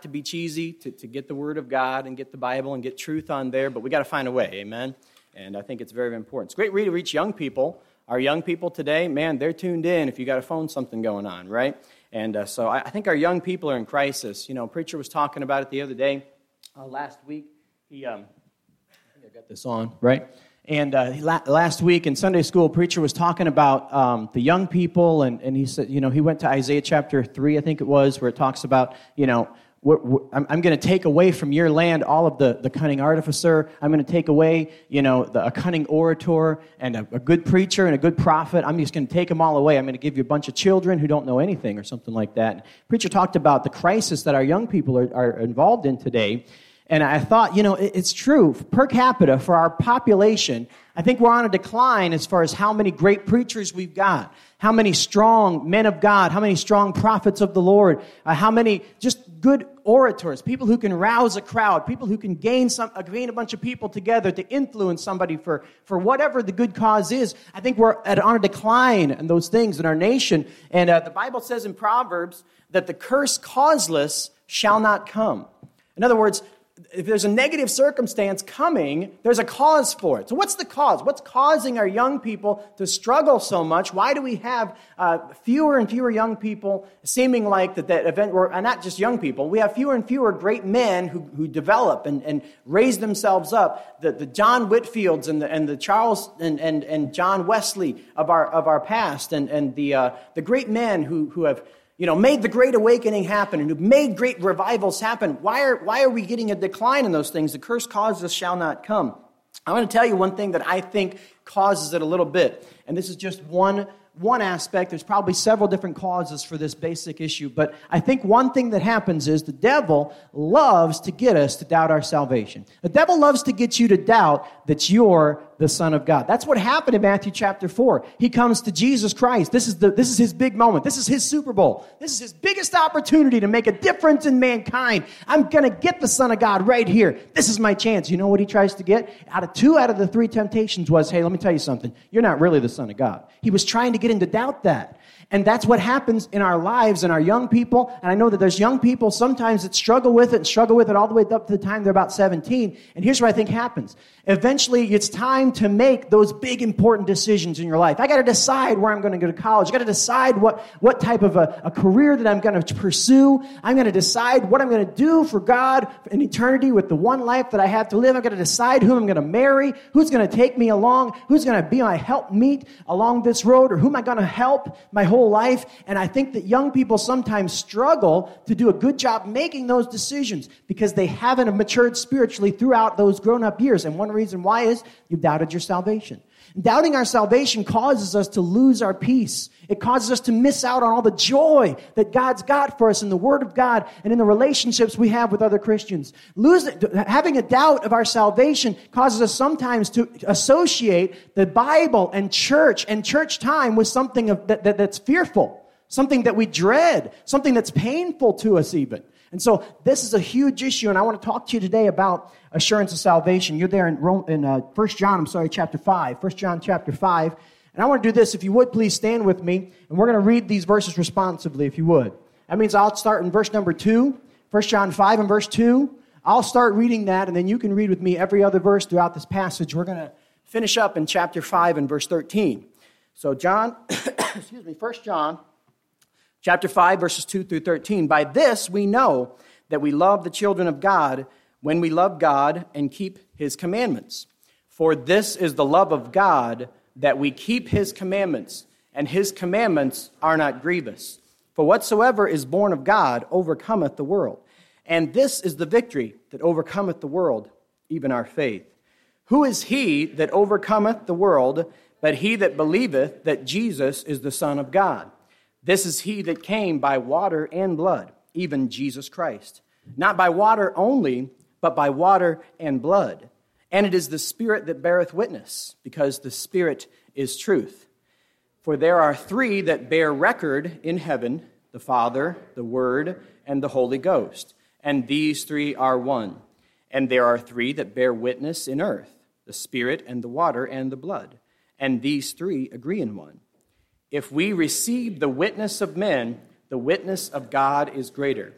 to be cheesy to get the Word of God and get the Bible and get truth on there, but we got to find a way, amen? And I think it's very, very important. It's great to reach young people. Our young people today, man, they're tuned in if you got a phone something going on, right? And so I think our young people are in crisis. You know, a preacher was talking about it the other day, last week. I think I got this on, right? And last week in Sunday school, a preacher was talking about the young people, and he said, you know, he went to Isaiah chapter 3, I think it was, where it talks about, you know, I'm going to take away from your land all of the cunning artificer. I'm going to take away, you know, a cunning orator and a good preacher and a good prophet. I'm just going to take them all away. I'm going to give you a bunch of children who don't know anything or something like that. And the preacher talked about the crisis that our young people are involved in today. And I thought, you know, it's true. Per capita, for our population, I think we're on a decline as far as how many great preachers we've got, how many strong men of God, how many strong prophets of the Lord, how many just good orators, people who can rouse a crowd, people who can gain a bunch of people together to influence somebody for whatever the good cause is. I think we're on a decline in those things in our nation. And the Bible says in Proverbs that the curse causeless shall not come. In other words, if there's a negative circumstance coming, there's a cause for it. So what's the cause? What's causing our young people to struggle so much? Why do we have fewer and fewer young people seeming like that event, or not just young people, we have fewer and fewer great men who develop and raise themselves up. The John Whitfields and the Charles and John Wesley of our past and the great men who have, you know, made the Great Awakening happen and who've made great revivals happen. Why are we getting a decline in those things? The curse causeless shall not come. I want to tell you one thing that I think causes it a little bit. And this is just one aspect. There's probably several different causes for this basic issue. But I think one thing that happens is the devil loves to get us to doubt our salvation. The devil loves to get you to doubt that you're the Son of God. That's what happened in Matthew chapter 4. He comes to Jesus Christ. This is his big moment. This is his Super Bowl. This is his biggest opportunity to make a difference in mankind. I'm going to get the Son of God right here. This is my chance. You know what he tries to get? Two out of the three temptations was, hey, let me tell you something. You're not really the Son of God. He was trying to get him to doubt that. And that's what happens in our lives and our young people. And I know that there's young people sometimes that struggle with it all the way up to the time they're about 17. And here's what I think happens. Eventually, it's time to make those big, important decisions in your life. I got to decide where I'm going to go to college. I got to decide what type of a career that I'm going to pursue. I'm going to decide what I'm going to do for God in eternity with the one life that I have to live. I'm going to decide who I'm going to marry, who's going to take me along, who's going to be my helpmeet along this road, or who am I going to help my whole life. And I think that young people sometimes struggle to do a good job making those decisions because they haven't matured spiritually throughout those grown-up years. And one reason why is you've doubted your salvation. Doubting our salvation causes us to lose our peace. It causes us to miss out on all the joy that God's got for us in the Word of God and in the relationships we have with other Christians. Having a doubt of our salvation causes us sometimes to associate the Bible and church time with something that's fearful, something that we dread, something that's painful to us even. And so this is a huge issue, and I want to talk to you today about assurance of salvation. You're there in 1 John chapter 5. 1 John chapter 5. And I want to do this. If you would, please stand with me, and we're going to read these verses responsively, if you would. That means I'll start in verse number 2, 1 John 5 and verse 2. I'll start reading that, and then you can read with me every other verse throughout this passage. We're going to finish up in chapter 5 and verse 13. So 1 John chapter 5, verses 2 through 13. By this we know that we love the children of God when we love God and keep His commandments. For this is the love of God, that we keep His commandments, and His commandments are not grievous. For whatsoever is born of God overcometh the world. And this is the victory that overcometh the world, even our faith. Who is he that overcometh the world, but he that believeth that Jesus is the Son of God? This is he that came by water and blood, even Jesus Christ. Not by water only, but by water and blood. And it is the Spirit that beareth witness, because the Spirit is truth. For there are three that bear record in heaven, the Father, the Word, and the Holy Ghost. And these three are one. And there are three that bear witness in earth, the Spirit and the water and the blood. And these three agree in one. If we receive the witness of men, the witness of God is greater.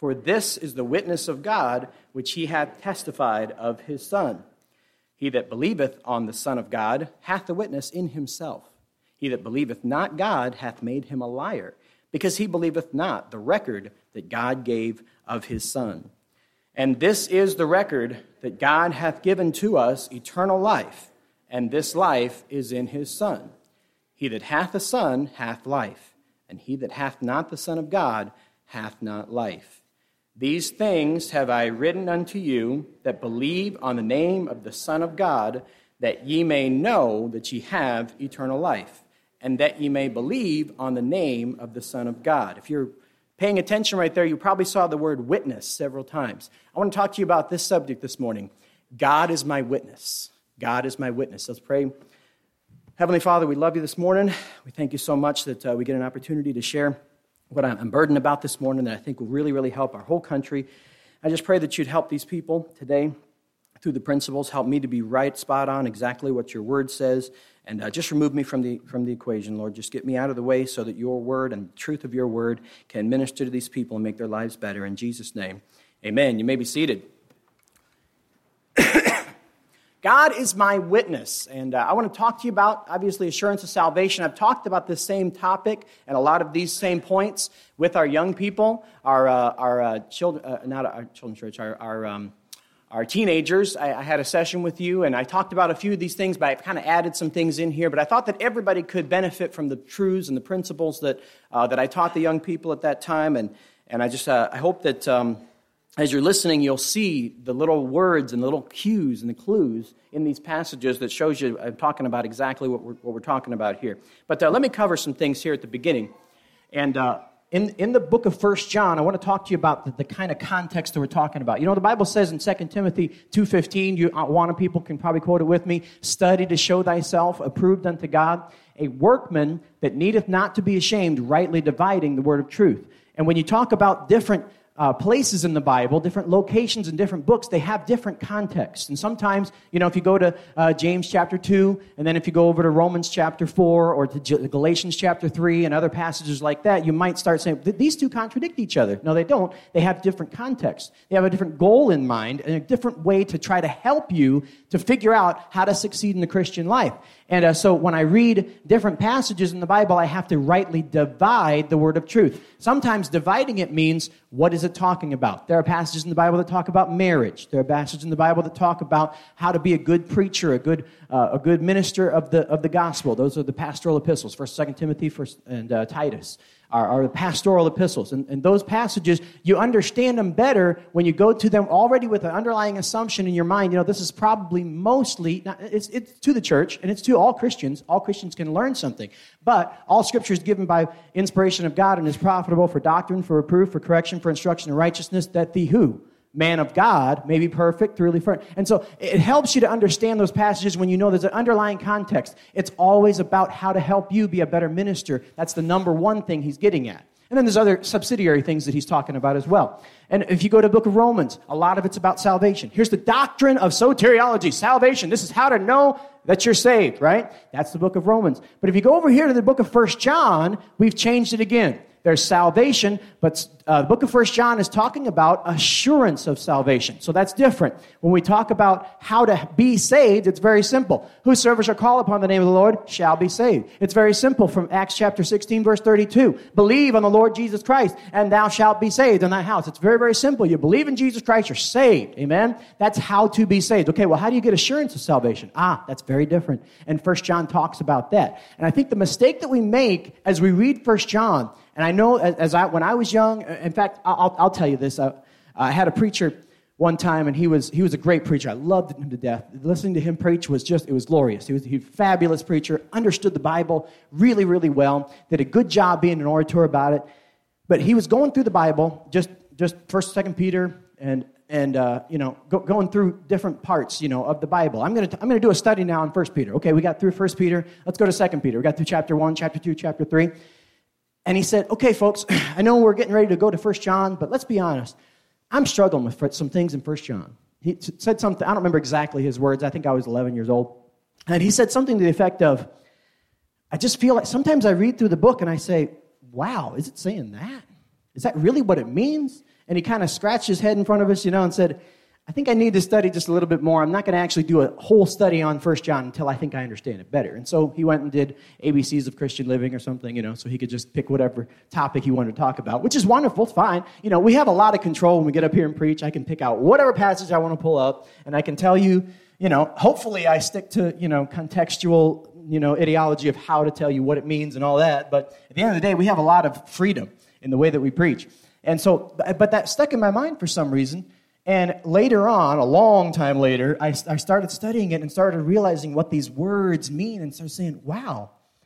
For this is the witness of God, which he hath testified of his Son. He that believeth on the Son of God hath the witness in himself. He that believeth not God hath made him a liar, because he believeth not the record that God gave of his Son. And this is the record, that God hath given to us eternal life, and this life is in his Son. He that hath the Son hath life, and he that hath not the Son of God hath not life. These things have I written unto you that believe on the name of the Son of God, that ye may know that ye have eternal life, and that ye may believe on the name of the Son of God. If you're paying attention right there, you probably saw the word witness several times. I want to talk to you about this subject this morning. God is my witness. God is my witness. Let's pray. Heavenly Father, we love you this morning. We thank you so much that we get an opportunity to share what I'm burdened about this morning that I think will really, really help our whole country. I just pray that you'd help these people today through the principles. Help me to be right, spot on, exactly what your word says. And just remove me from the equation, Lord. Just get me out of the way so that your word and the truth of your word can minister to these people and make their lives better. In Jesus' name, amen. You may be seated. God is my witness, and I want to talk to you about, obviously, assurance of salvation. I've talked about this same topic and a lot of these same points with our young people, our children, not our children's church, our teenagers. I had a session with you, and I talked about a few of these things, but I've kind of added some things in here. But I thought that everybody could benefit from the truths and the principles that I taught the young people at that time, and I hope that as you're listening, you'll see the little words and the little cues and the clues in these passages that shows you I'm talking about exactly what we're talking about here. But let me cover some things here at the beginning. And in the book of 1 John, I want to talk to you about the kind of context that we're talking about. You know, the Bible says in 2 Timothy 2:15, one people can probably quote it with me, study to show thyself approved unto God, a workman that needeth not to be ashamed, rightly dividing the word of truth. And when you talk about different places in the Bible, different locations in different books, they have different contexts. And sometimes, you know, if you go to James chapter 2, and then if you go over to Romans chapter 4, or to Galatians chapter 3, and other passages like that, you might start saying, these two contradict each other. No, they don't. They have different contexts. They have a different goal in mind, and a different way to try to help you to figure out how to succeed in the Christian life. And so when I read different passages in the Bible, I have to rightly divide the word of truth. Sometimes dividing it means, what is it talking about? There are passages in the Bible that talk about marriage. There are passages in the Bible that talk about how to be a good preacher, a good minister of the gospel. Those are the pastoral epistles, 1st, 2nd Timothy, 1st, and Titus. Are the pastoral epistles. And those passages, you understand them better when you go to them already with an underlying assumption in your mind. You know, this is probably mostly, it's to the church, and it's to all Christians. All Christians can learn something. But all Scripture is given by inspiration of God and is profitable for doctrine, for reproof, for correction, for instruction in righteousness, that the who? Man of God may be perfect, thoroughly furnished. And so it helps you to understand those passages when you know there's an underlying context. It's always about how to help you be a better minister. That's the number one thing he's getting at. And then there's other subsidiary things that he's talking about as well. And if you go to the book of Romans, a lot of it's about salvation. Here's the doctrine of soteriology, salvation. This is how to know that you're saved, right? That's the book of Romans. But if you go over here to the book of 1 John, we've changed it again. There's salvation, but the book of 1 John is talking about assurance of salvation. So that's different. When we talk about how to be saved, it's very simple. Whosoever shall call upon the name of the Lord shall be saved. It's very simple from Acts chapter 16, verse 32. Believe on the Lord Jesus Christ, and thou shalt be saved in thy house. It's very, very simple. You believe in Jesus Christ, you're saved. Amen? That's how to be saved. Okay, well, how do you get assurance of salvation? That's very different. And 1 John talks about that. And I think the mistake that we make as we read 1 John, and I know when I was young, in fact, I'll tell you this. I had a preacher one time, and he was a great preacher. I loved him to death. Listening to him preach was glorious. He was a fabulous preacher, understood the Bible really, really well, did a good job being an orator about it. But he was going through the Bible, just 1st, 2nd Peter, and going through different parts, of the Bible. I'm going to do a study now on 1 Peter. Okay, we got through 1 Peter. Let's go to 2 Peter. We got through chapter 1, chapter 2, chapter 3. And he said, okay, folks, I know we're getting ready to go to 1 John, but let's be honest. I'm struggling with some things in 1 John. He said something, I don't remember exactly his words. I think I was 11 years old. And he said something to the effect of, I just feel like sometimes I read through the book and I say, wow, is it saying that? Is that really what it means? And he kind of scratched his head in front of us, and said, I think I need to study just a little bit more. I'm not going to actually do a whole study on 1 John until I think I understand it better. And so he went and did ABCs of Christian living or something, so he could just pick whatever topic he wanted to talk about, which is wonderful, it's fine. We have a lot of control when we get up here and preach. I can pick out whatever passage I want to pull up, and I can tell you, hopefully I stick to, contextual, ideology of how to tell you what it means and all that. But at the end of the day, we have a lot of freedom in the way that we preach. And so, but that stuck in my mind for some reason. And later on, a long time later, I started studying it and started realizing what these words mean and started saying, wow,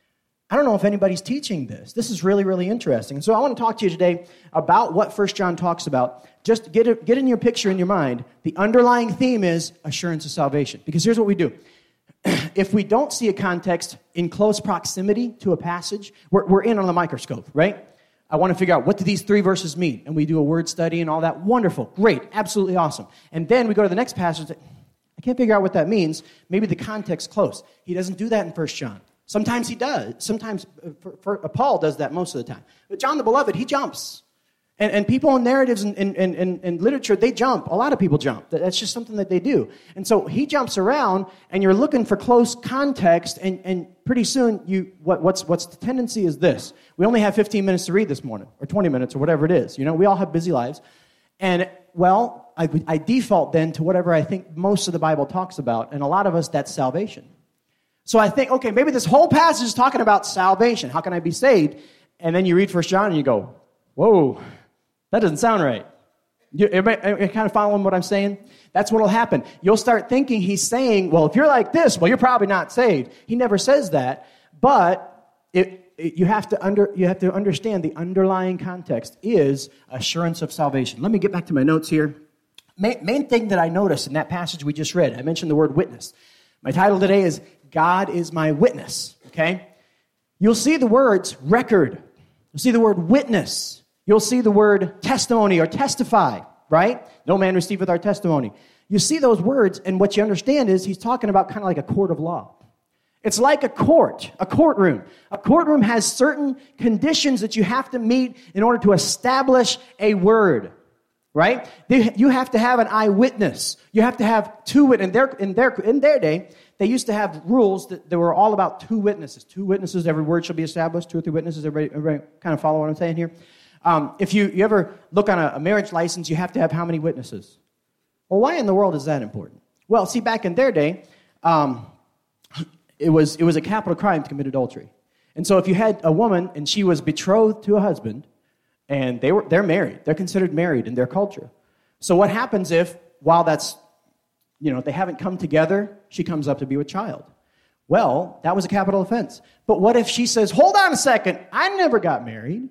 I don't know if anybody's teaching this. This is really, really interesting. And so I want to talk to you today about what 1 John talks about. Just get in your picture in your mind. The underlying theme is assurance of salvation. Because here's what we do. If we don't see a context in close proximity to a passage, we're in on the microscope, right? I want to figure out, what do these 3 verses mean? And we do a word study and all that. Wonderful. Great. Absolutely awesome. And then we go to the next passage. I can't figure out what that means. Maybe the context's close. He doesn't do that in 1 John. Sometimes he does. Sometimes Paul does that most of the time. But John the Beloved, he jumps. And people in narratives and literature, they jump. A lot of people jump. That's just something that they do. And so he jumps around, and you're looking for close context, and pretty soon, what's the tendency is this. We only have 15 minutes to read this morning, or 20 minutes, or whatever it is. We all have busy lives. And, well, I default then to whatever I think most of the Bible talks about, and a lot of us, that's salvation. So I think, okay, maybe this whole passage is talking about salvation. How can I be saved? And then you read 1 John, and you go, whoa, that doesn't sound right. You kind of following what I'm saying? That's what will happen. You'll start thinking he's saying, well, if you're like this, well, you're probably not saved. He never says that, but you have to understand the underlying context is assurance of salvation. Let me get back to my notes here. Main thing that I noticed in that passage we just read, I mentioned the word witness. My title today is God is my witness, okay? You'll see the words record. You'll see the word witness. You'll see the word testimony or testify, right? No man receiveth our testimony. You see those words, and what you understand is he's talking about kind of like a court of law. It's like a courtroom. A courtroom has certain conditions that you have to meet in order to establish a word, right? You have to have an eyewitness. You have to have 2 witnesses. In their day, they used to have rules that were all about 2 witnesses. 2 witnesses, every word shall be established. 2 or 3 witnesses. Everybody kind of follow what I'm saying here? If you ever look on a marriage license, you have to have how many witnesses? Well, why in the world is that important? Well, see, back in their day, it was a capital crime to commit adultery. And so if you had a woman and she was betrothed to a husband, and they're married, they're considered married in their culture. So what happens if, while that's, they haven't come together, she comes up to be with child? Well, that was a capital offense. But what if she says, hold on a second, I never got married.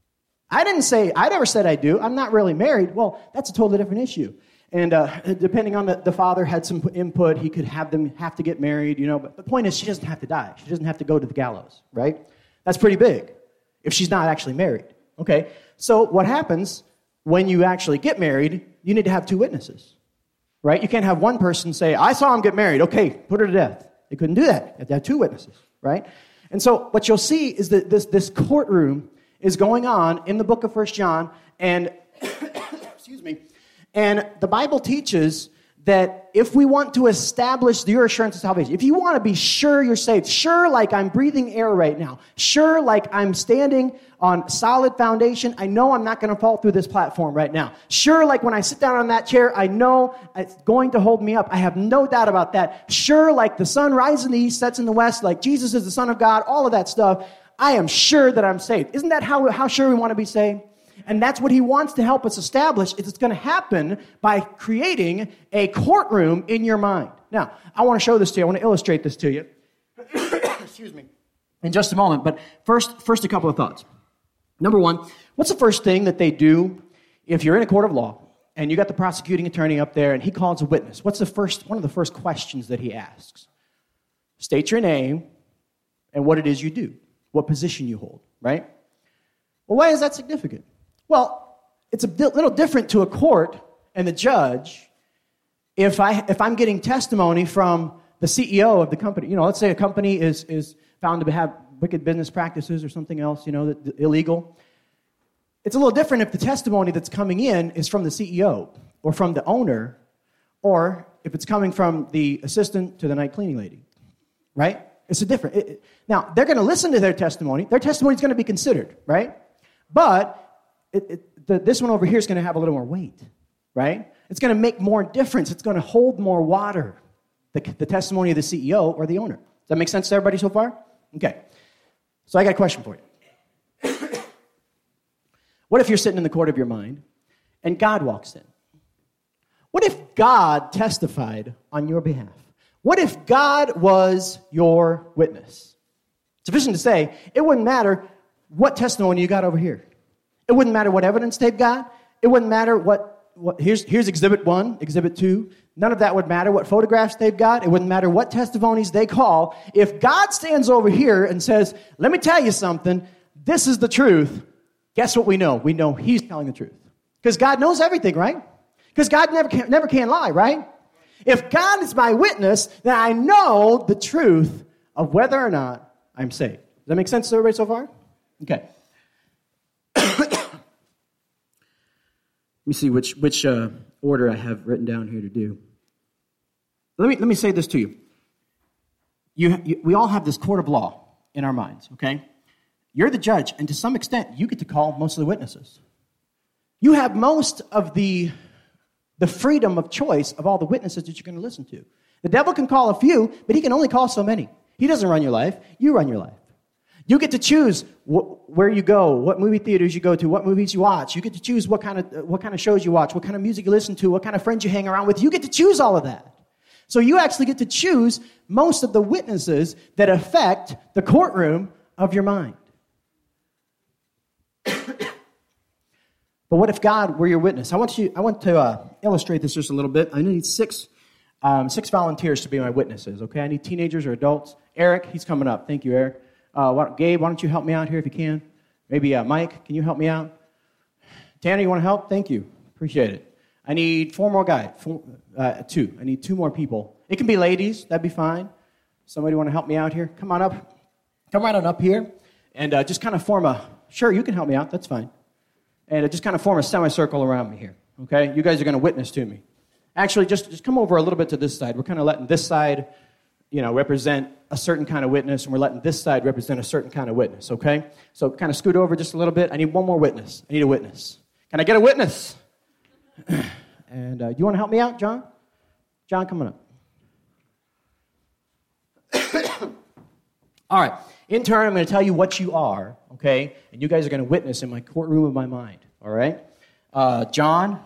I never said I do. I'm not really married. Well, that's a totally different issue. And depending on the father had some input, he could have them have to get married, But the point is, she doesn't have to die. She doesn't have to go to the gallows, right? That's pretty big if she's not actually married. Okay, so what happens when you actually get married, you need to have 2 witnesses, right? You can't have one person say, I saw him get married. Okay, put her to death. They couldn't do that. You have to have 2 witnesses, right? And so what you'll see is that this courtroom is going on in the book of 1 John, and excuse me, and the Bible teaches that if we want to establish your assurance of salvation, if you want to be sure you're saved, sure like I'm breathing air right now, sure like I'm standing on solid foundation, I know I'm not going to fall through this platform right now, sure like when I sit down on that chair, I know it's going to hold me up, I have no doubt about that, sure like the sun rises in the east, sets in the west, like Jesus is the Son of God, all of that stuff, I am sure that I'm saved. Isn't that how sure we want to be saved? And that's what he wants to help us establish. It's going to happen by creating a courtroom in your mind. Now, I want to show this to you. I want to illustrate this to you. Excuse me. In just a moment. But first a couple of thoughts. Number one, what's the first thing that they do if you're in a court of law and you got the prosecuting attorney up there and he calls a witness? What's one of the first questions that he asks? State your name and what it is you do. What position you hold, right? Well, why is that significant? Well, it's a little different to a court and the judge if I'm getting testimony from the CEO of the company. Let's say a company is found to have wicked business practices or something else, illegal. It's a little different if the testimony that's coming in is from the CEO or from the owner, or if it's coming from the assistant to the night cleaning lady, right? It's a different. Now, they're going to listen to their testimony. Their testimony is going to be considered, right? But this one over here is going to have a little more weight, right? It's going to make more difference. It's going to hold more water, the testimony of the CEO or the owner. Does that make sense to everybody so far? Okay. So I got a question for you. What if you're sitting in the court of your mind and God walks in? What if God testified on your behalf? What if God was your witness? Sufficient to say, it wouldn't matter what testimony you got over here. It wouldn't matter what evidence they've got. It wouldn't matter what here's Exhibit 1, Exhibit 2. None of that would matter. What photographs they've got. It wouldn't matter what testimonies they call. If God stands over here and says, let me tell you something, this is the truth, guess what we know? We know he's telling the truth. Because God knows everything, right? Because God never can lie, right? If God is my witness, then I know the truth of whether or not I'm saved. Does that make sense to everybody so far? Okay. Let me see which order I have written down here to do. Let me say this to you. We all have this court of law in our minds, okay? You're the judge, and to some extent, you get to call most of the witnesses. You have most of the freedom of choice of all the witnesses that you're going to listen to. The devil can call a few, but he can only call so many. He doesn't run your life. You run your life. You get to choose where you go, what movie theaters you go to, what movies you watch. You get to choose what kind of shows you watch, what kind of music you listen to, what kind of friends you hang around with. You get to choose all of that. So you actually get to choose most of the witnesses that affect the courtroom of your mind. But what if God were your witness? I want to illustrate this just a little bit. I need six volunteers to be my witnesses, okay? I need teenagers or adults. Eric, he's coming up. Thank you, Eric. Gabe, why don't you help me out here if you can? Maybe Mike, can you help me out? Tanner, you want to help? Thank you. Appreciate it. I need 4 more guys. 2. I need 2 more people. It can be ladies. That'd be fine. Somebody want to help me out here? Come on up. Come right on up here. And just kind of form sure, you can help me out. That's fine. And just kind of form a semicircle around me here, okay? You guys are going to witness to me. Actually, just come over a little bit to this side. We're kind of letting this side, represent a certain kind of witness, and we're letting this side represent a certain kind of witness, okay? So kind of scoot over just a little bit. I need one more witness. I need a witness. Can I get a witness? And you want to help me out, John? John, coming up. All right. In turn, I'm going to tell you what you are, okay? And you guys are going to witness in my courtroom of my mind, all right? John,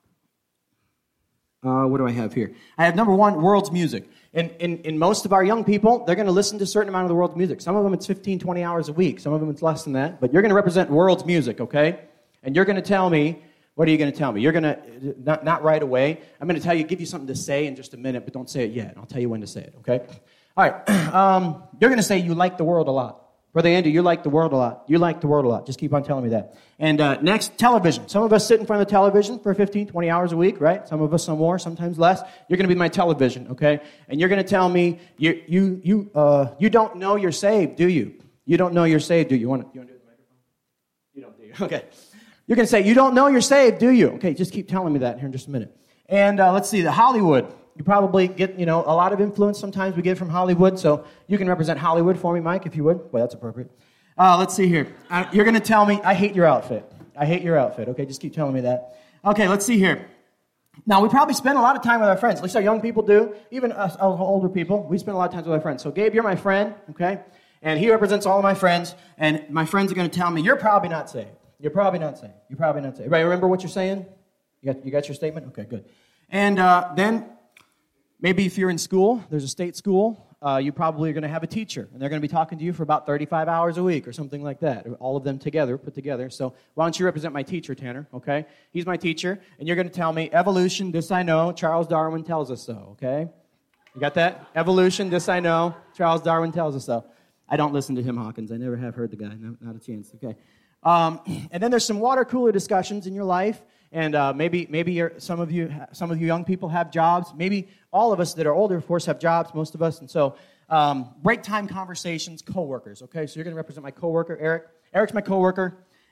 what do I have here? I have number 1, world's music. In most of our young people, they're going to listen to a certain amount of the world's music. Some of them it's 15, 20 hours a week. Some of them it's less than that. But you're going to represent world's music, okay? And you're going to tell me, what are you going to tell me? You're going to, not right away. I'm going to give you something to say in just a minute, but don't say it yet. I'll tell you when to say it, okay? All right. You're going to say you like the world a lot. Brother Andy, you like the world a lot. You like the world a lot. Just keep on telling me that. And next, television. Some of us sit in front of the television for 15, 20 hours a week, right? Some of us some more, sometimes less. You're going to be my television, okay? And you're going to tell me you don't know you're saved, do you? You don't know you're saved, do you? You want to do it with the microphone? You don't, do you? Okay. You're going to say you don't know you're saved, do you? Okay, just keep telling me that here in just a minute. And let's see, the Hollywood. You probably get, a lot of influence sometimes we get from Hollywood, so you can represent Hollywood for me, Mike, if you would. Well, that's appropriate. Let's see here. You're going to tell me, I hate your outfit. I hate your outfit. Okay, just keep telling me that. Okay, let's see here. Now, we probably spend a lot of time with our friends. At least our young people do. Even us older people, we spend a lot of time with our friends. So, Gabe, you're my friend, okay? And he represents all of my friends, and my friends are going to tell me, you're probably not saved. You're probably not saved. You're probably not saved. Everybody remember what you're saying? You got your statement? Okay, good. And then... maybe if you're in school, there's a state school, you probably are going to have a teacher, and they're going to be talking to you for about 35 hours a week or something like that, all of them together, put together. So why don't you represent my teacher, Tanner, okay? He's my teacher, and you're going to tell me, evolution, this I know, Charles Darwin tells us so, okay? You got that? Evolution, this I know, Charles Darwin tells us so. I don't listen to him, Hawkins. I never have heard the guy, not a chance, okay? And then there's some water cooler discussions in your life. And maybe some of you young people have jobs. Maybe all of us that are older, of course, have jobs, most of us. And so break time conversations, coworkers, okay? So you're going to represent my coworker, Eric. Eric's my coworker.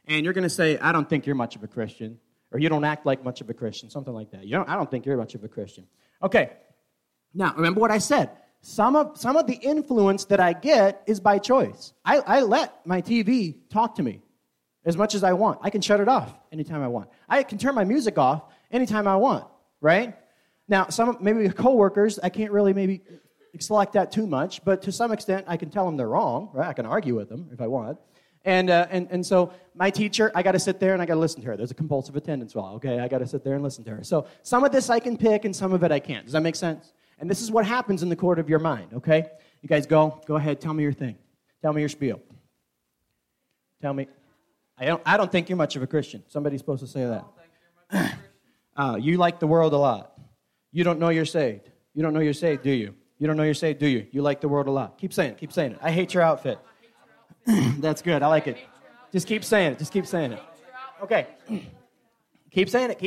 and you're going to say, I don't think you're much of a Christian, or you don't act like much of a Christian, something like that. I don't think you're much of a Christian. Okay, now remember what I said. Some of the influence that I get is by choice. I let my TV talk to me as much as I want. I can shut it off anytime I want. I can turn my music off anytime I want, right? Now, maybe coworkers, I can't really maybe select that too much, but to some extent, I can tell them they're wrong, right? I can argue with them if I want. And so my teacher, I got to sit there and I got to listen to her. There's a compulsive attendance law, okay? I got to sit there and listen to her. So some of this I can pick and some of it I can't. Does that make sense? And this is what happens in the court of your mind, okay? You guys go ahead, tell me your thing. Tell me your spiel. Tell me. I don't think you're much of a Christian. Somebody's supposed to say that. You like the world a lot. You don't know you're saved. You don't know you're saved, do you? You don't know you're saved, do you? You like the world a lot. Keep saying it. I hate your outfit. That's good. I like it. Just keep saying it. Okay. Keep saying it.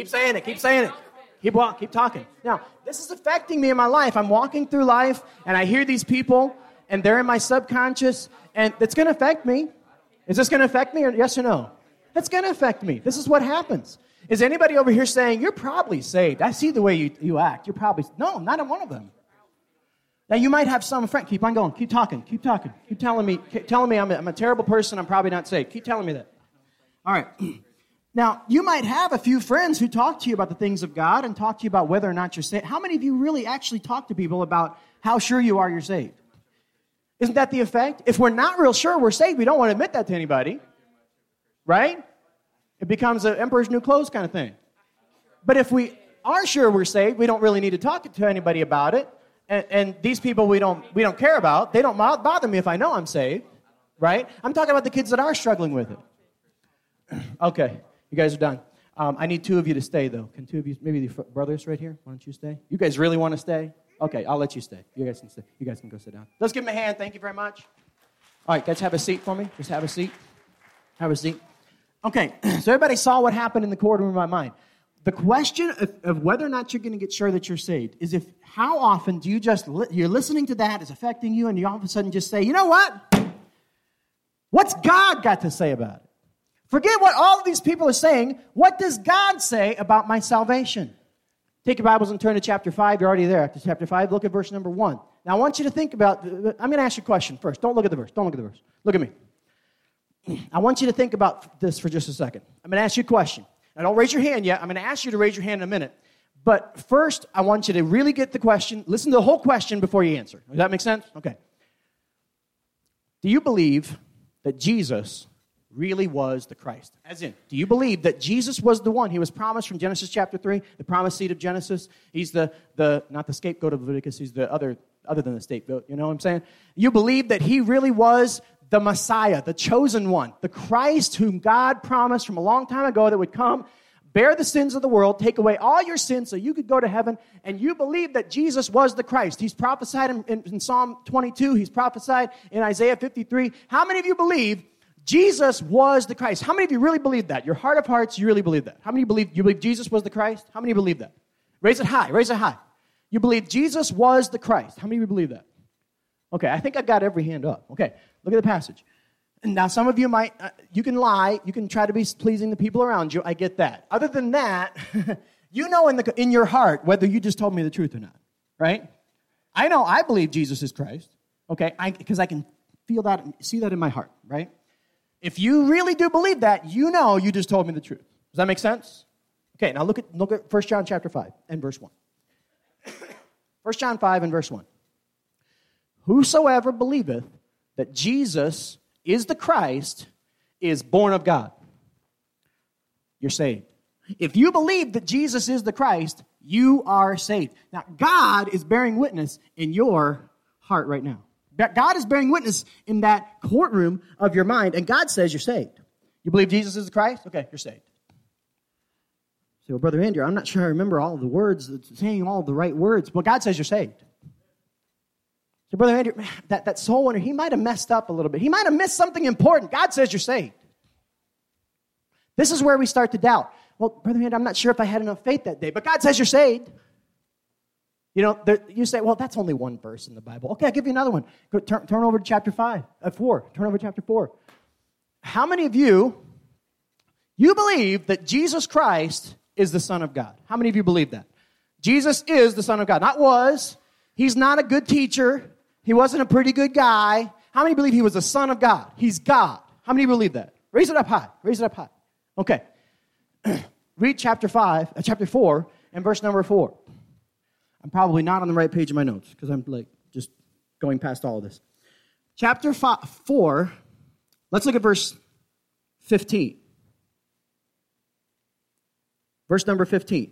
Keep talking. Now, this is affecting me in my life. I'm walking through life, and I hear these people, and they're in my subconscious, and it's going to affect me. Is this going to affect me, or yes or no? It's going to affect me. This is what happens. Is anybody over here saying, you're probably saved? I see the way you act. You're probably... No, not one of them. Now, you might have some friend. Keep on going. Keep talking. Keep telling me I'm a terrible person. I'm probably not saved. Keep telling me that. All right. Now, you might have a few friends who talk to you about the things of God and talk to you about whether or not you're saved. How many of you really actually talk to people about how sure you are you're saved? Isn't that the effect? If we're not real sure we're saved, we don't want to admit that to anybody. Right? It becomes an Emperor's New Clothes kind of thing. But if we are sure we're saved, we don't really need to talk to anybody about it. And these people we don't care about, they don't bother me if I know I'm saved. Right? I'm talking about the kids that are struggling with it. Okay. You guys are done. I need two of you to stay, though. Can two of you, maybe the brothers right here, why don't you stay? You guys really want to stay? Okay, I'll let you stay. You guys can stay. You guys can go sit down. Let's give them a hand. Thank you very much. All right, guys, have a seat for me. Just have a seat. Have a seat. Okay, so everybody saw what happened in the courtroom of my mind. The question of whether or not you're going to get sure that you're saved is how often do you you're listening to that, it's affecting you, and you all of a sudden just say, you know what? What's God got to say about it? Forget what all of these people are saying. What does God say about my salvation? Take your Bibles and turn to chapter 5. You're already there. After chapter 5, look at verse number 1. Now, I want you to think about... I'm going to ask you a question first. Don't look at the verse. Look at me. I want you to think about this for just a second. I'm going to ask you a question. Now, don't raise your hand yet. I'm going to ask you to raise your hand in a minute. But first, I want you to really get the question. Listen to the whole question before you answer. Does that make sense? Okay. Do you believe that Jesus really was the Christ? As in, do you believe that Jesus was the one? He was promised from Genesis chapter 3, the promised seed of Genesis. He's the not the scapegoat of Leviticus, he's the other than the scapegoat, you know what I'm saying? You believe that he really was the Messiah, the chosen one, the Christ whom God promised from a long time ago that would come, bear the sins of the world, take away all your sins so you could go to heaven, and you believe that Jesus was the Christ. He's prophesied in Psalm 22, he's prophesied in Isaiah 53. How many of you believe Jesus was the Christ? How many of you really believe that? Your heart of hearts, you really believe that? How many you believe Jesus was the Christ? How many believe that? Raise it high. You believe Jesus was the Christ. How many of you believe that? Okay, I think I got every hand up. Okay, look at the passage. And now some of you might, you can lie, you can try to be pleasing the people around you. I get that. Other than that, you know in your heart whether you just told me the truth or not, right? I know I believe Jesus is Christ, okay, because I can feel that, see that in my heart, right? If you really do believe that, you know you just told me the truth. Does that make sense? Okay, now look at 1 John chapter 5 and verse 1. 1 John 5 and verse 1. Whosoever believeth that Jesus is the Christ is born of God. You're saved. If you believe that Jesus is the Christ, you are saved. Now, God is bearing witness in your heart right now. God is bearing witness in that courtroom of your mind, and God says you're saved. You believe Jesus is the Christ? Okay, you're saved. So, well, Brother Andrew, I'm not sure I remember all of the words, saying all of the right words. Well, God says you're saved. So, Brother Andrew, that soul winner, he might have messed up a little bit. He might have missed something important. God says you're saved. This is where we start to doubt. Well, Brother Andrew, I'm not sure if I had enough faith that day, but God says you're saved. You know, you say, well, that's only one verse in the Bible. Okay, I'll give you another one. Turn over to chapter 4. Turn over to chapter 4. How many of you You believe that Jesus Christ is the Son of God. How many of you believe that? Jesus is the Son of God. Not was. He's not a good teacher. He wasn't a pretty good guy. How many believe he was the Son of God? He's God. How many believe that? Raise it up high. Raise it up high. Okay. Read chapter 4, and verse number 4. I'm probably not on the right page of my notes because I'm just going past all of this. Chapter 4, let's look at verse 15. Verse number 15.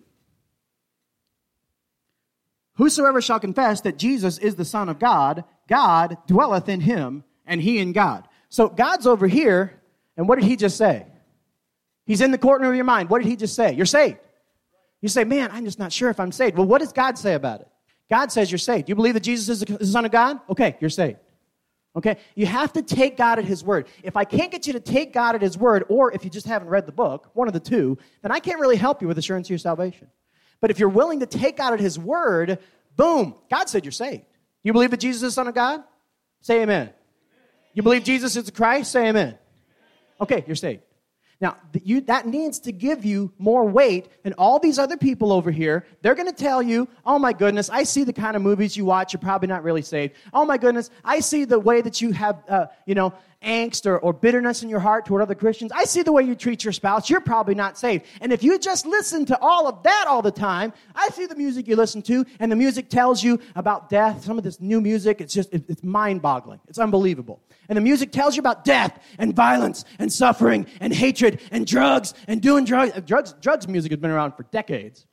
Whosoever shall confess that Jesus is the Son of God, God dwelleth in him, and he in God. So God's over here, and what did he just say? He's in the corner of your mind. What did he just say? You're saved. You say, man, I'm just not sure if I'm saved. Well, what does God say about it? God says you're saved. You believe that Jesus is the Son of God? Okay, you're saved. Okay? You have to take God at his word. If I can't get you to take God at his word, or if you just haven't read the book, one of the two, then I can't really help you with assurance of your salvation. But if you're willing to take God at his word, boom, God said you're saved. You believe that Jesus is the Son of God? Say amen. You believe Jesus is the Christ? Say amen. Okay, you're saved. Now, that needs to give you more weight than all these other people over here. They're going to tell you, oh my goodness, I see the kind of movies you watch. You're probably not really saved. Oh my goodness, I see the way that you have, angst or bitterness in your heart toward other Christians. I see the way you treat your spouse. You're probably not saved. And if you just listen to all of that all the time, I see the music you listen to, and the music tells you about death. Some of this new music, it's mind-boggling. It's unbelievable. And the music tells you about death and violence and suffering and hatred and drugs and doing drugs. Drugs music has been around for decades.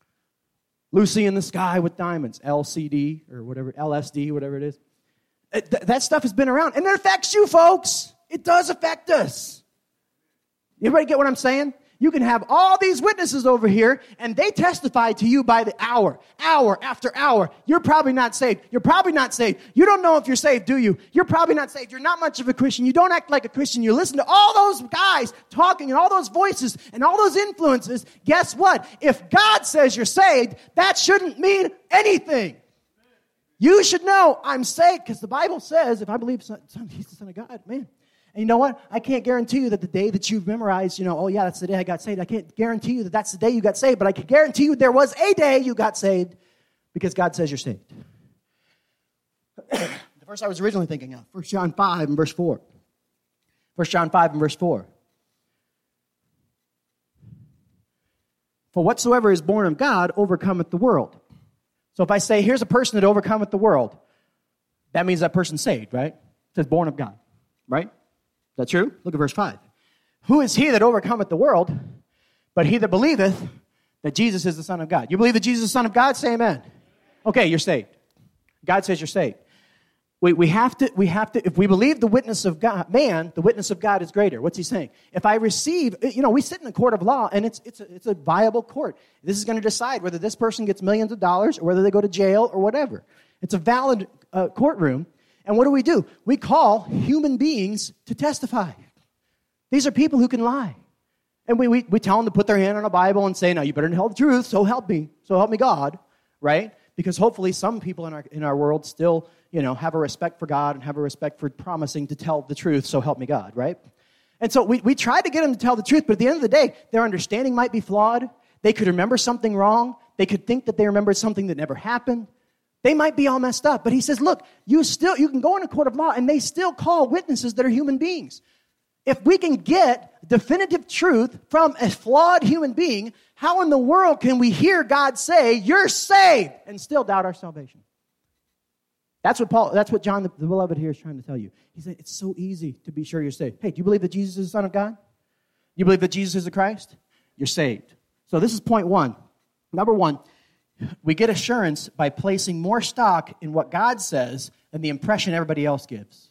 Lucy in the Sky with Diamonds, LCD or whatever, LSD, whatever it is. That stuff has been around, and it affects you, folks. It does affect us. Everybody get what I'm saying? You can have all these witnesses over here, and they testify to you by the hour after hour. You're probably not saved. You're probably not saved. You don't know if you're saved, do you? You're probably not saved. You're not much of a Christian. You don't act like a Christian. You listen to all those guys talking and all those voices and all those influences. Guess what? If God says you're saved, that shouldn't mean anything. You should know I'm saved because the Bible says if I believe he's the Son of God, man. And you know what? I can't guarantee you that the day that you've memorized, that's the day I got saved. I can't guarantee you that that's the day you got saved, but I can guarantee you there was a day you got saved because God says you're saved. The verse I was originally thinking of, 1 John 5 and verse 4. 1 John 5 and verse 4. For whatsoever is born of God overcometh the world. So if I say, here's a person that overcometh the world, that means that person's saved, right? It says born of God, right? Is that true? Look at verse 5. Who is he that overcometh the world, but he that believeth that Jesus is the Son of God? You believe that Jesus is the Son of God? Say amen. Okay, you're saved. God says you're saved. We have to, if we believe the witness of God, the witness of God is greater. What's he saying? If I receive, we sit in a court of law, and it's a viable court. This is going to decide whether this person gets millions of dollars or whether they go to jail or whatever. It's a valid courtroom. And what do? We call human beings to testify. These are people who can lie. And we tell them to put their hand on a Bible and say, no, you better tell the truth, so help me God, right? Because hopefully some people in our world still, have a respect for God and have a respect for promising to tell the truth, so help me God, right? And so we try to get them to tell the truth, but at the end of the day, their understanding might be flawed. They could remember something wrong. They could think that they remembered something that never happened. They might be all messed up. But he says, look, you can go in a court of law, and they still call witnesses that are human beings. If we can get definitive truth from a flawed human being, how in the world can we hear God say, you're saved, and still doubt our salvation? That's what John the Beloved here is trying to tell you. He said, it's so easy to be sure you're saved. Hey, do you believe that Jesus is the Son of God? You believe that Jesus is the Christ? You're saved. So this is point one. Number one, we get assurance by placing more stock in what God says than the impression everybody else gives.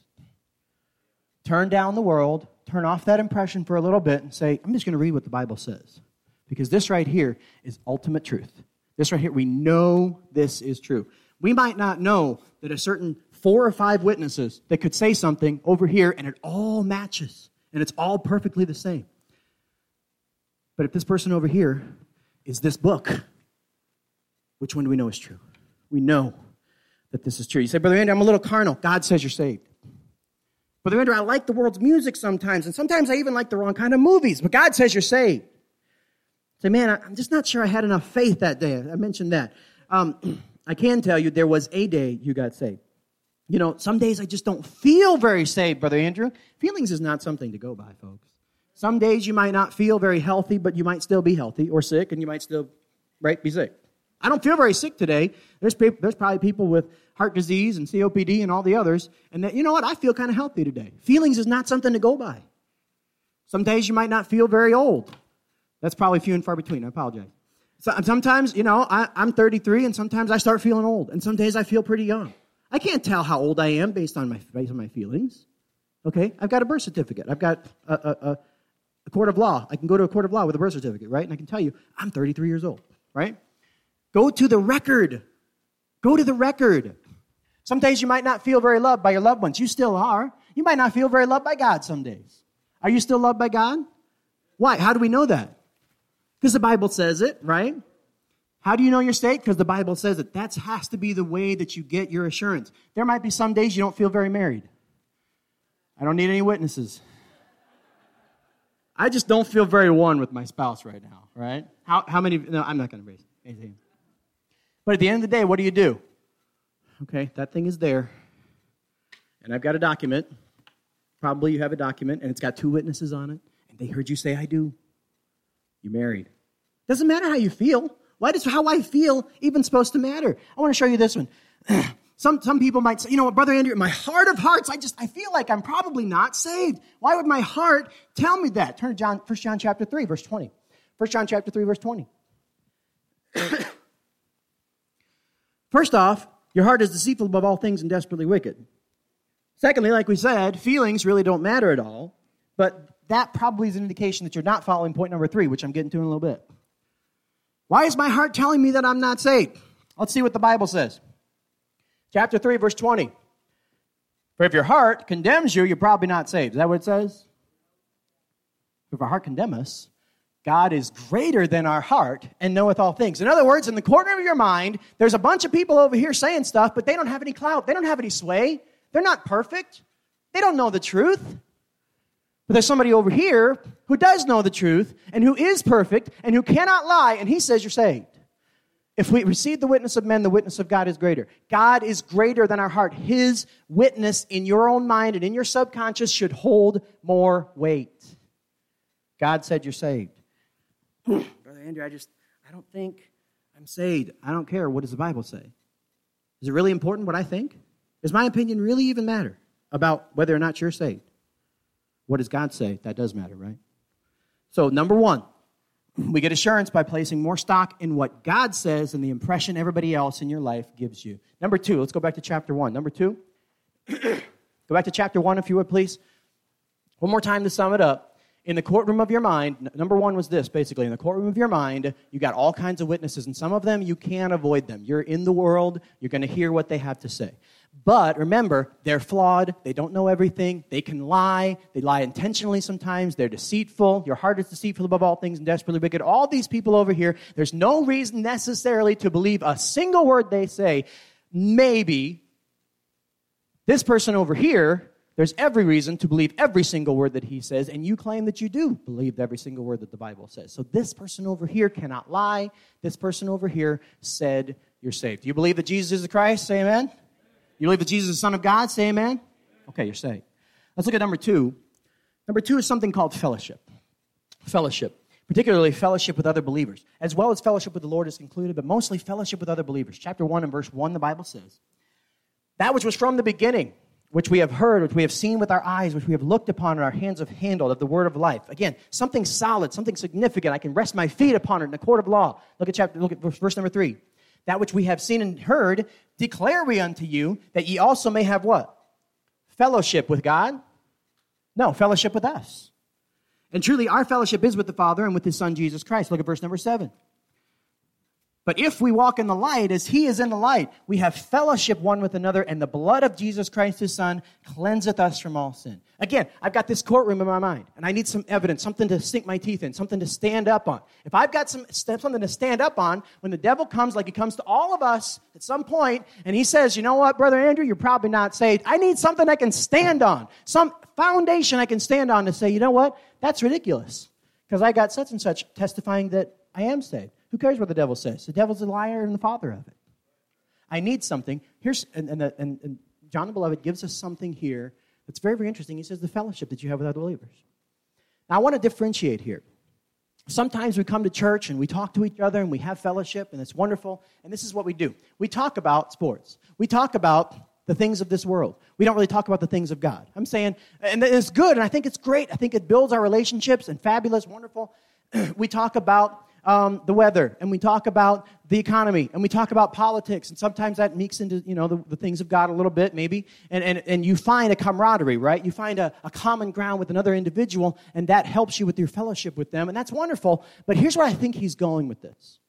Turn down the world, turn off that impression for a little bit, and say, I'm just going to read what the Bible says. Because this right here is ultimate truth. This right here, we know this is true. We might not know that a certain 4 or 5 witnesses that could say something over here, and it all matches, and it's all perfectly the same. But if this person over here is this book, which one do we know is true? We know that this is true. You say, Brother Andy, I'm a little carnal. God says you're saved. Brother Andrew, I like the world's music sometimes, and sometimes I even like the wrong kind of movies, but God says you're saved. Say, man, I'm just not sure I had enough faith that day. I mentioned that. I can tell you there was a day you got saved. You know, some days I just don't feel very saved, Brother Andrew. Feelings is not something to go by, folks. Some days you might not feel very healthy, but you might still be healthy, or sick, and you might still, right, be sick. I don't feel very sick today. There's probably people with heart disease and COPD and all the others, and that, you know what, I feel kind of healthy today. Feelings is not something to go by. Some days you might not feel very old. That's probably few and far between. I apologize. Sometimes, you know, I'm 33, and sometimes I start feeling old, and some days I feel pretty young. I can't tell how old I am based on my feelings. Okay, I've got a birth certificate. I've got a court of law. I can go to a court of law with a birth certificate, right? And I can tell you, I'm 33 years old, right? Go to the record. Go to the record. Some days you might not feel very loved by your loved ones. You still are. You might not feel very loved by God some days. Are you still loved by God? Why? How do we know that? Because the Bible says it, right? How do you know your state? Because the Bible says it. That has to be the way that you get your assurance. There might be some days you don't feel very married. I don't need any witnesses. I just don't feel very one with my spouse right now, right? How many? No, I'm not going to raise anything. But at the end of the day, what do? Okay, that thing is there. And I've got a document. Probably you have a document, and it's got 2 witnesses on it. And they heard you say, I do. You're married. Doesn't matter how you feel. Why does how I feel even supposed to matter? I want to show you this one. Some people might say, you know what, Brother Andrew, in my heart of hearts, I feel like I'm probably not saved. Why would my heart tell me that? Turn to 1 John chapter 3, verse 20. 1 John chapter 3, verse 20. First off, your heart is deceitful above all things and desperately wicked. Secondly, like we said, feelings really don't matter at all, but that probably is an indication that you're not following point number 3, which I'm getting to in a little bit. Why is my heart telling me that I'm not saved? Let's see what the Bible says. Chapter 3, verse 20. For if your heart condemns you, you're probably not saved. Is that what it says? If our heart condemns us, God is greater than our heart and knoweth all things. In other words, in the corner of your mind, there's a bunch of people over here saying stuff, but they don't have any clout. They don't have any sway. They're not perfect. They don't know the truth. But there's somebody over here who does know the truth and who is perfect and who cannot lie, and he says you're saved. If we receive the witness of men, the witness of God is greater. God is greater than our heart. His witness in your own mind and in your subconscious should hold more weight. God said you're saved. Brother Andrew, I don't think I'm saved. I don't care. What does the Bible say? Is it really important what I think? Does my opinion really even matter about whether or not you're saved? What does God say? That does matter, right? So, number 1, we get assurance by placing more stock in what God says and the impression everybody else in your life gives you. Number 2, let's go back to chapter 1. Number 2, go back to chapter 1 if you would, please. One more time to sum it up. In the courtroom of your mind, number 1 was this, basically. In the courtroom of your mind, you got all kinds of witnesses, and some of them, you can't avoid them. You're in the world. You're going to hear what they have to say. But remember, they're flawed. They don't know everything. They can lie. They lie intentionally sometimes. They're deceitful. Your heart is deceitful above all things and desperately wicked. All these people over here, there's no reason necessarily to believe a single word they say. Maybe this person over here, there's every reason to believe every single word that he says, and you claim that you do believe every single word that the Bible says. So this person over here cannot lie. This person over here said you're saved. Do you believe that Jesus is the Christ? Say amen. You believe that Jesus is the Son of God? Say amen. Okay, you're saved. Let's look at number 2. Number 2 is something called fellowship. Fellowship, particularly fellowship with other believers, as well as fellowship with the Lord is included, but mostly fellowship with other believers. Chapter 1 and verse 1, the Bible says, that which was from the beginning, which we have heard, which we have seen with our eyes, which we have looked upon and our hands have handled of the word of life. Again, something solid, something significant. I can rest my feet upon it in the court of law. Look at verse number 3. That which we have seen and heard, declare we unto you, that ye also may have what? Fellowship with God? No, fellowship with us. And truly, our fellowship is with the Father and with His Son, Jesus Christ. Look at verse number 7. But if we walk in the light as he is in the light, we have fellowship one with another, and the blood of Jesus Christ, his Son, cleanseth us from all sin. Again, I've got this courtroom in my mind, and I need some evidence, something to sink my teeth in, something to stand up on. If I've got something to stand up on, when the devil comes, like he comes to all of us at some point, and he says, you know what, Brother Andrew, you're probably not saved. I need something I can stand on, some foundation I can stand on to say, you know what, that's ridiculous, because I got such and such testifying that I am saved. Who cares what the devil says? The devil's a liar and the father of it. I need something. And John the Beloved gives us something here that's very, very interesting. He says the fellowship that you have with other believers. Now, I want to differentiate here. Sometimes we come to church and we talk to each other and we have fellowship, and it's wonderful. And this is what we do. We talk about sports. We talk about the things of this world. We don't really talk about the things of God. I'm saying, and it's good, and I think it's great. I think it builds our relationships, and fabulous, wonderful. We talk about the weather, and we talk about the economy, and we talk about politics, and sometimes that mixes into, the things of God a little bit, maybe, and you find a camaraderie, right? You find a common ground with another individual, and that helps you with your fellowship with them, and that's wonderful. But here's where I think he's going with this.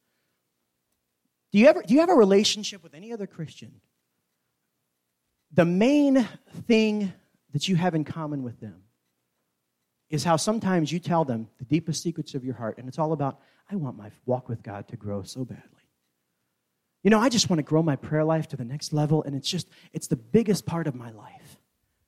Do you have a relationship with any other Christian? The main thing that you have in common with them is how sometimes you tell them the deepest secrets of your heart, and it's all about, I want my walk with God to grow so badly. I just want to grow my prayer life to the next level, and it's the biggest part of my life.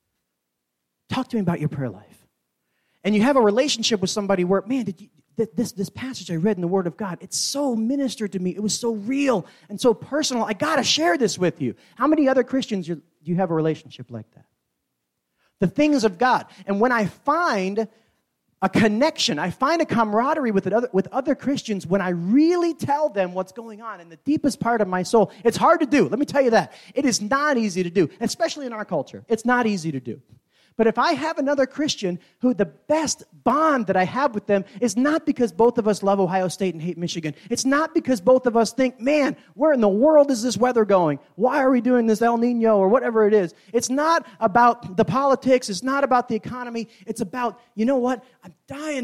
Talk to me about your prayer life. And you have a relationship with somebody where, man, this passage I read in the Word of God, it's so ministered to me. It was so real and so personal. I got to share this with you. How many other Christians do you have a relationship like that? The things of God. And when I find a connection, I find a camaraderie with other Christians when I really tell them what's going on in the deepest part of my soul. It's hard to do. Let me tell you that. It is not easy to do, especially in our culture. It's not easy to do. But if I have another Christian who the best bond that I have with them is not because both of us love Ohio State and hate Michigan. It's not because both of us think, man, where in the world is this weather going? Why are we doing this El Nino or whatever it is? It's not about the politics. It's not about the economy. It's about, you know what? I'm dying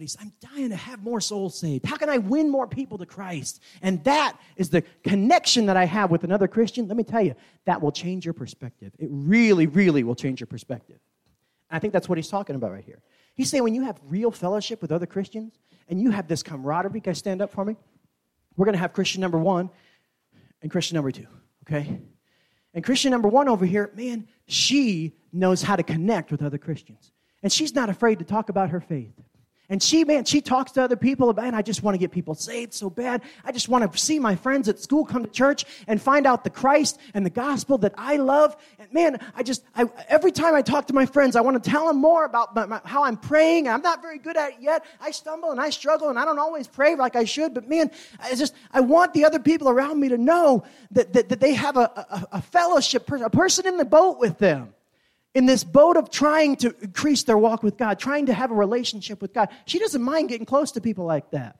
to have more souls saved. How can I win more people to Christ? And that is the connection that I have with another Christian. Let me tell you, that will change your perspective. It really, really will change your perspective. I think that's what he's talking about right here. He's saying when you have real fellowship with other Christians and you have this camaraderie, guys, stand up for me. We're going to have Christian number 1 and Christian number 2, okay? And Christian number 1 over here, man, she knows how to connect with other Christians. And she's not afraid to talk about her faith. And she talks to other people about, man, I just want to get people saved so bad. I just want to see my friends at school come to church and find out the Christ and the gospel that I love. And man, every time I talk to my friends, I want to tell them more about how I'm praying. I'm not very good at it yet. I stumble and I struggle and I don't always pray like I should. But man, I want the other people around me to know that they have a fellowship, a person in the boat with them. In this boat of trying to increase their walk with God, trying to have a relationship with God. She doesn't mind getting close to people like that.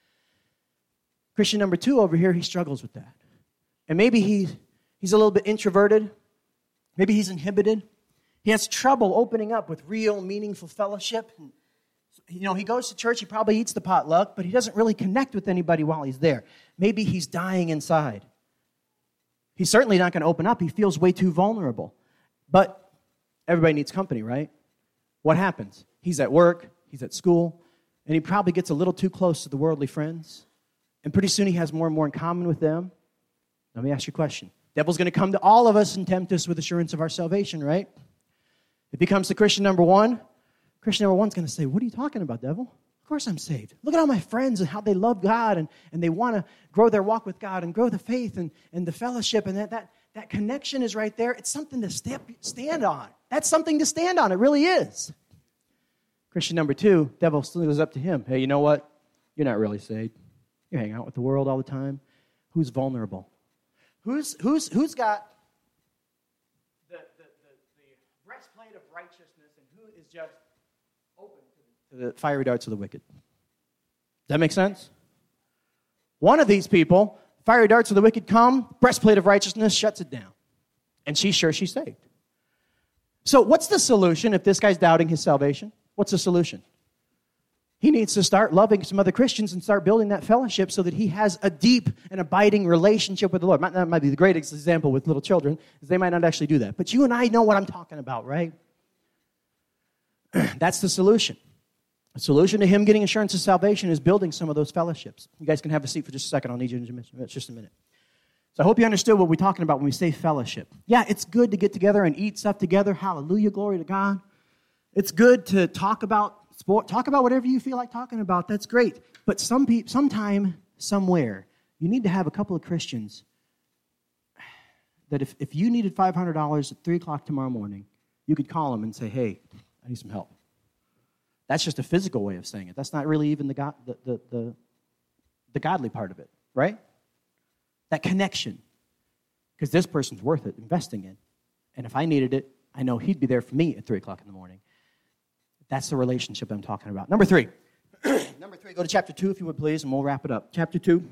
Christian number 2 over here, he struggles with that. And maybe he's a little bit introverted. Maybe he's inhibited. He has trouble opening up with real, meaningful fellowship. He goes to church, he probably eats the potluck, but he doesn't really connect with anybody while he's there. Maybe he's dying inside. He's certainly not going to open up. He feels way too vulnerable. But everybody needs company, right? What happens? He's at work, he's at school, and he probably gets a little too close to the worldly friends. And pretty soon he has more and more in common with them. Let me ask you a question. Devil's going to come to all of us and tempt us with assurance of our salvation, right? If he comes to Christian number 1, Christian number 1's going to say, what are you talking about, devil? Of course I'm saved. Look at all my friends and how they love God and they want to grow their walk with God and grow the faith and the fellowship, and that connection is right there. It's something to stand on. That's something to stand on. It really is. Christian number 2, devil goes up to him. Hey, you know what? You're not really saved. You hang out with the world all the time. Who's vulnerable? Who's got the breastplate of righteousness, and who is just open to the fiery darts of the wicked? Does that make sense? One of these people, fiery darts of the wicked come, breastplate of righteousness shuts it down. And she's sure she's saved. So what's the solution if this guy's doubting his salvation? What's the solution? He needs to start loving some other Christians and start building that fellowship so that he has a deep and abiding relationship with the Lord. That might be the greatest example with little children, because they might not actually do that. But you and I know what I'm talking about, right? That's the solution. The solution to him getting assurance of salvation is building some of those fellowships. You guys can have a seat for just a second. I'll need you in just a minute. So I hope you understood what we're talking about when we say fellowship. Yeah, it's good to get together and eat stuff together. Hallelujah, glory to God. It's good to talk about sport, talk about whatever you feel like talking about. That's great. But sometime, somewhere, you need to have a couple of Christians that if you needed $500 at 3 o'clock tomorrow morning, you could call them and say, hey, I need some help. That's just a physical way of saying it. That's not really even the godly part of it, right? That connection. Because this person's worth it, investing in. And if I needed it, I know he'd be there for me at 3 o'clock in the morning. That's the relationship I'm talking about. Number 3. Go to chapter 2, if you would please, and we'll wrap it up. Chapter 2.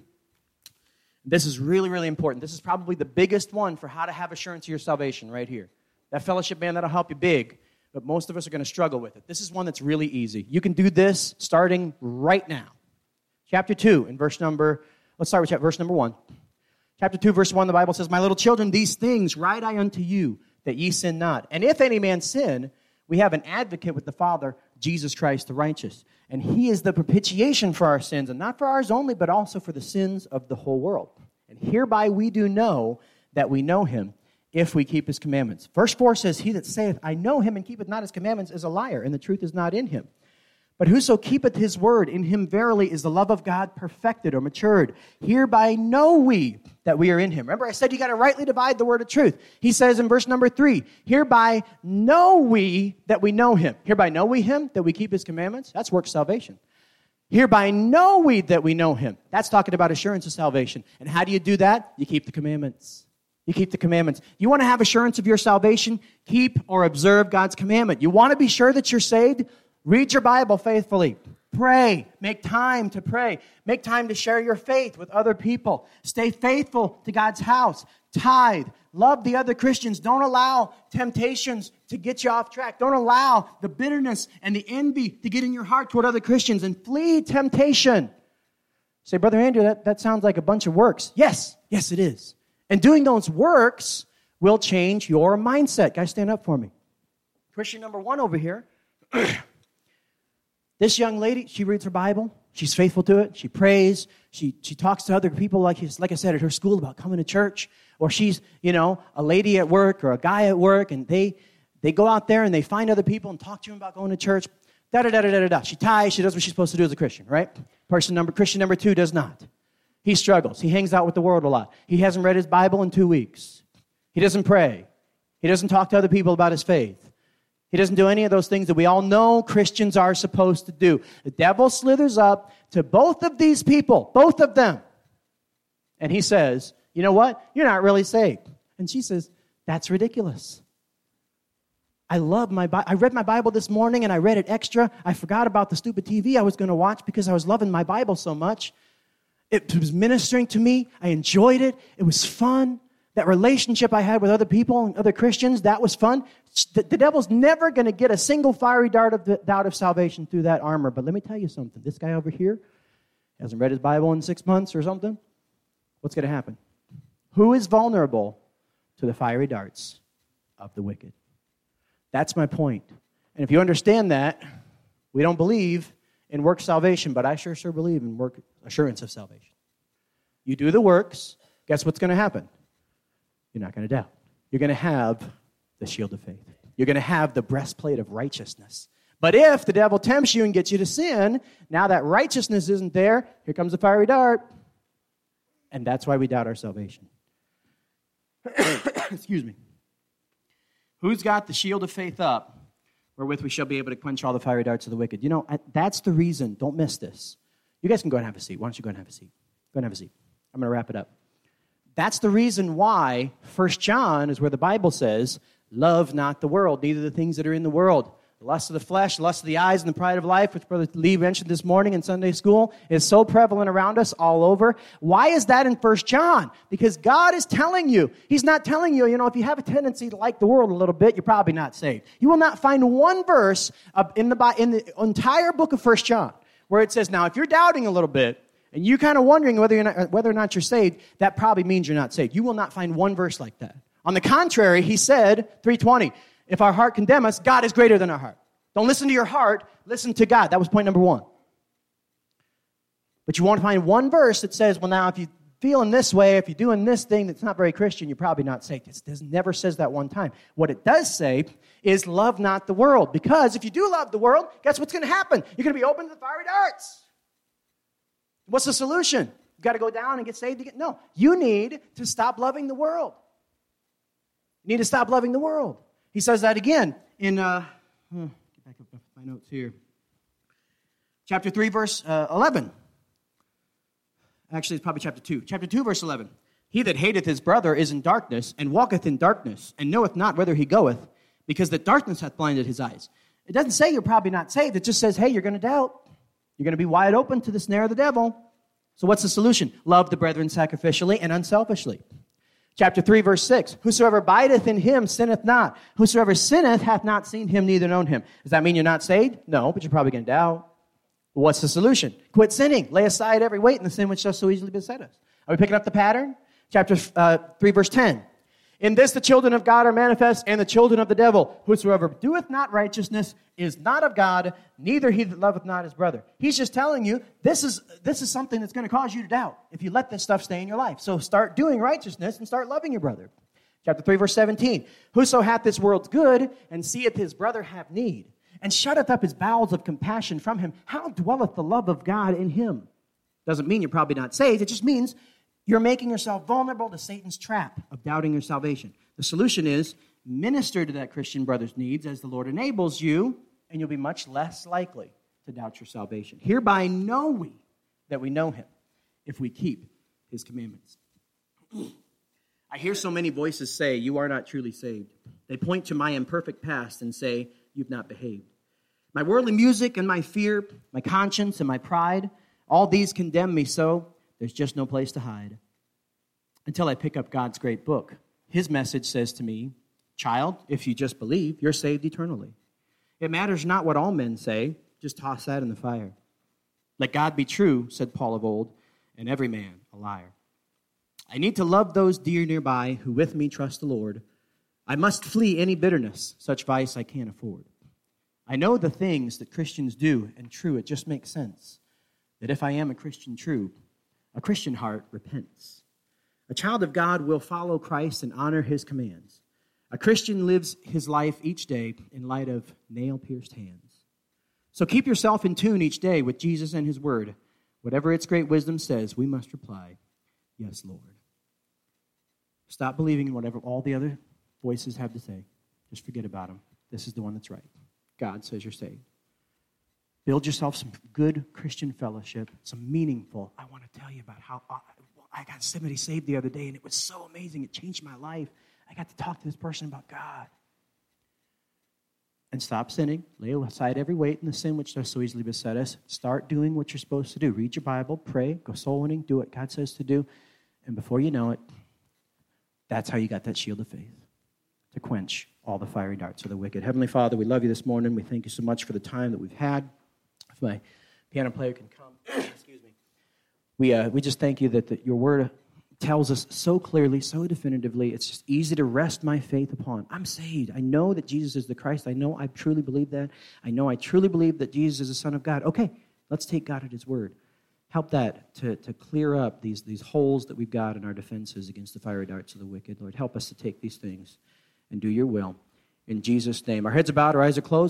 This is really, really important. This is probably the biggest one for how to have assurance of your salvation right here. That fellowship, man, that'll help you big. But most of us are going to struggle with it. This is one that's really easy. You can do this starting right now. Chapter 2, in let's start with verse number 1. Chapter 2, verse 1, the Bible says, My little children, these things write I unto you, that ye sin not. And if any man sin, we have an advocate with the Father, Jesus Christ the righteous. And he is the propitiation for our sins, and not for ours only, but also for the sins of the whole world. And hereby we do know that we know him, if we keep his commandments. Verse 4 says, He that saith, I know him, and keepeth not his commandments, is a liar, and the truth is not in him. But whoso keepeth his word, in him verily is the love of God perfected or matured. Hereby know we that we are in him. Remember, I said you got to rightly divide the word of truth. He says in verse number 3, Hereby know we that we know him. Hereby know we him, that we keep his commandments. That's work salvation. Hereby know we that we know him. That's talking about assurance of salvation. And how do you do that? You keep the commandments. You keep the commandments. You want to have assurance of your salvation? Keep or observe God's commandment. You want to be sure that you're saved? Read your Bible faithfully. Pray. Make time to pray. Make time to share your faith with other people. Stay faithful to God's house. Tithe. Love the other Christians. Don't allow temptations to get you off track. Don't allow the bitterness and the envy to get in your heart toward other Christians, and flee temptation. Say, Brother Andrew, that sounds like a bunch of works. Yes, it is. And doing those works will change your mindset. Guys, stand up for me. Christian number 1 over here. This young lady, she reads her Bible. She's faithful to it. She prays. She talks to other people, like I said, at her school about coming to church. Or she's, a lady at work or a guy at work, and they go out there and they find other people and talk to them about going to church. Da-da-da-da-da-da. She tithes. She does what she's supposed to do as a Christian, right? Christian number 2 does not. He struggles. He hangs out with the world a lot. He hasn't read his Bible in 2 weeks. He doesn't pray. He doesn't talk to other people about his faith. He doesn't do any of those things that we all know Christians are supposed to do. The devil slithers up to both of these people, both of them. And he says, you know what? You're not really saved. And she says, that's ridiculous. I love my Bible. I read my Bible this morning and I read it extra. I forgot about the stupid TV I was going to watch because I was loving my Bible so much. It was ministering to me. I enjoyed it. It was fun. That relationship I had with other people and other Christians, that was fun. The devil's never going to get a single fiery dart of salvation through that armor. But let me tell you something. This guy over here hasn't read his Bible in 6 months or something. What's going to happen? Who is vulnerable to the fiery darts of the wicked? That's my point. And if you understand that, we don't believe in work salvation, but I sure believe in work assurance of salvation. You do the works, guess what's going to happen? You're not going to doubt. You're going to have the shield of faith. You're going to have the breastplate of righteousness. But if the devil tempts you and gets you to sin, now that righteousness isn't there, here comes the fiery dart. And that's why we doubt our salvation. Excuse me. Who's got the shield of faith up, wherewith we shall be able to quench all the fiery darts of the wicked? That's the reason. Don't miss this. You guys can go and have a seat. Why don't you go and have a seat? Go and have a seat. I'm going to wrap it up. That's the reason why 1 John is where the Bible says, love not the world, neither the things that are in the world. The lust of the flesh, the lust of the eyes, and the pride of life, which Brother Lee mentioned this morning in Sunday school, is so prevalent around us all over. Why is that in 1 John? Because God is telling you. He's not telling you, if you have a tendency to like the world a little bit, you're probably not saved. You will not find one verse in the entire book of 1 John where it says, now, if you're doubting a little bit, and you're kind of wondering whether or not you're saved, that probably means you're not saved. You will not find one verse like that. On the contrary, he said, 3:20, if our heart condemn us, God is greater than our heart. Don't listen to your heart, listen to God. That was point number 1. But you want to find one verse that says, well, now, if you feeling this way, if you're doing this thing that's not very Christian, you're probably not saved. It never says that one time. What it does say is love not the world. Because if you do love the world, guess what's going to happen? You're going to be open to the fiery darts. What's the solution? You've got to go down and get saved again? No. You need to stop loving the world. You need to stop loving the world. He says that again in, get back up my notes here. Chapter 3, verse 11. Actually, it's probably chapter 2. Chapter 2, verse 11. He that hateth his brother is in darkness, and walketh in darkness, and knoweth not whither he goeth, because the darkness hath blinded his eyes. It doesn't say you're probably not saved. It just says, hey, you're going to doubt. You're going to be wide open to the snare of the devil. So what's the solution? Love the brethren sacrificially and unselfishly. Chapter 3, verse 6. Whosoever abideth in him sinneth not. Whosoever sinneth hath not seen him, neither known him. Does that mean you're not saved? No, but you're probably going to doubt. What's the solution? Quit sinning. Lay aside every weight and the sin which does so easily beset us. Are we picking up the pattern? Chapter 3, verse 10. In this the children of God are manifest, and the children of the devil. Whosoever doeth not righteousness is not of God, neither he that loveth not his brother. He's just telling you, this is something that's going to cause you to doubt if you let this stuff stay in your life. So start doing righteousness and start loving your brother. Chapter 3, verse 17. Whoso hath this world's good, and seeth his brother have need, and shutteth up his bowels of compassion from him, how dwelleth the love of God in him? Doesn't mean you're probably not saved. It just means you're making yourself vulnerable to Satan's trap of doubting your salvation. The solution is minister to that Christian brother's needs as the Lord enables you, and you'll be much less likely to doubt your salvation. Hereby know we that we know him, if we keep his commandments. I hear so many voices say, you are not truly saved. They point to my imperfect past and say, you've not behaved. My worldly music and my fear, my conscience and my pride, all these condemn me so there's just no place to hide. Until I pick up God's great book. His message says to me, child, if you just believe, you're saved eternally. It matters not what all men say, just toss that in the fire. Let God be true, said Paul of old, and every man a liar. I need to love those dear nearby who with me trust the Lord. I must flee any bitterness, such vice I can't afford. I know the things that Christians do, and true, it just makes sense, that if I am a Christian true, a Christian heart repents. A child of God will follow Christ and honor his commands. A Christian lives his life each day in light of nail-pierced hands. So keep yourself in tune each day with Jesus and his word. Whatever its great wisdom says, we must reply, yes, Lord. Stop believing in whatever all the other voices have to say. Just forget about them. This is the one that's right. God says you're saved. Build yourself some good Christian fellowship, some meaningful. I want to tell you about how I got somebody saved the other day, and it was so amazing. It changed my life. I got to talk to this person about God. And stop sinning. Lay aside every weight and the sin which does so easily beset us. Start doing what you're supposed to do. Read your Bible, pray, go soul winning, do what God says to do. And before you know it, that's how you got that shield of faith, to quench all the fiery darts of the wicked. Heavenly Father, we love you this morning. We thank you so much for the time that we've had. If my piano player can come, excuse me. We just thank you that your word tells us so clearly, so definitively. It's just easy to rest my faith upon. I'm saved. I know that Jesus is the Christ. I know I truly believe that. I know I truly believe that Jesus is the Son of God. Okay, let's take God at his word. Help that to clear up these holes that we've got in our defenses against the fiery darts of the wicked. Lord, help us to take these things and do your will. In Jesus' name. Our heads are bowed, our eyes are closed.